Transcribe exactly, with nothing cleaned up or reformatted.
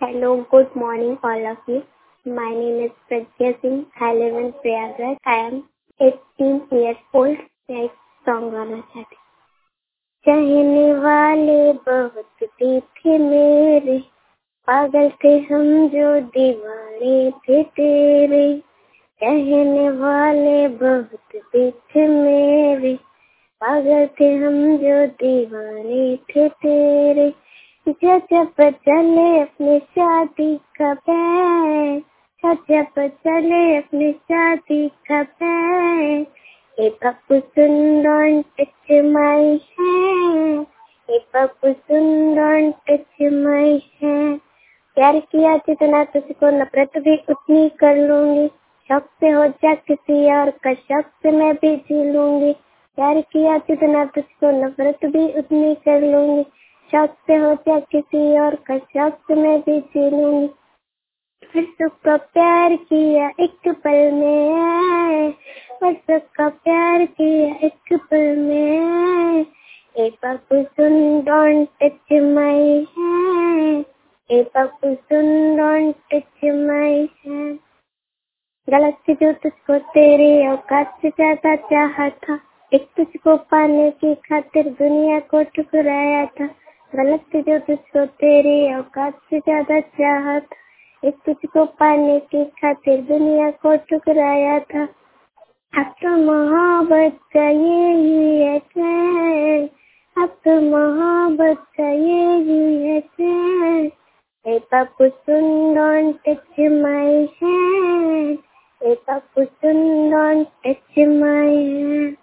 Hello, good morning all of you. My name is Pragya Singh. I live in Prayagraj. I am eighteen years old. मैं एक song गाना चाहती हूँ। कहने वाले बहुत भी थे मेरे, पागल थे हम जो दीवाने थे तेरे। कहने वाले बहुत भी थे मेरे, पागल थे हम जो दीवाने थे तेरे। जब चले अपनी शादी का बैन, जब चले अपनी शादी का बैन, ए पप्पू सुन डोंट टच माय हैंड, ए पप्पू सुन डोंट टच माय हैंड। प्यार किया जितना तुझको नफरत भी उतनी कर लूंगी, शौक से हो जा किसी और का शौक से मैं भी जी लूंगी। प्यार किया जितना तुझको नफरत भी उतनी कर लूंगी, शौक से हो जा किसी और का शौक से मैं भी जी लूंगी। फिर सबका प्यार किया एक पल में, फिर सबका प्यार किया एक पल में, ए पप्पू सुन डोंट टच माय हैंड, ए पप्पू सुन डोंट टच माय हैंड। गलत थी जो तुझको तेरी औकात से ज्यादा चाहा था, एक तुझको पाने की खातिर दुनिया को ठुकराया था। गलत थी जो तुझको तेरी औकात से ज्यादा चाहा था, एक तुझको पाने की खातिर दुनिया को ठुकराया था। अब तो मोहब्बत का ये ही है चैन, अब तो मोहब्बत का ये ही है चैन। ए पप्पू सुन डोंट टच माय हैंड, ए पप्पू सुन डोंट टच माय हैंड।